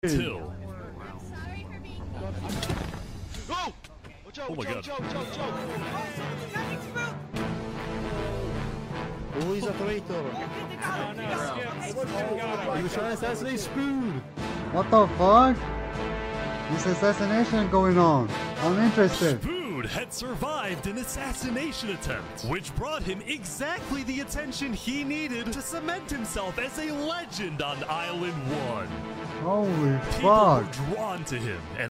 Till. Oh! Watch out, Oh my God. Who is a traitor? He was trying to assassinate Spoon. What the fuck? This assassination going on. I'm interested. Spoon had survived an assassination attempt, which brought him exactly the attention he needed to cement himself as a legend on Island 1. Holy People were fuck. drawn to him, and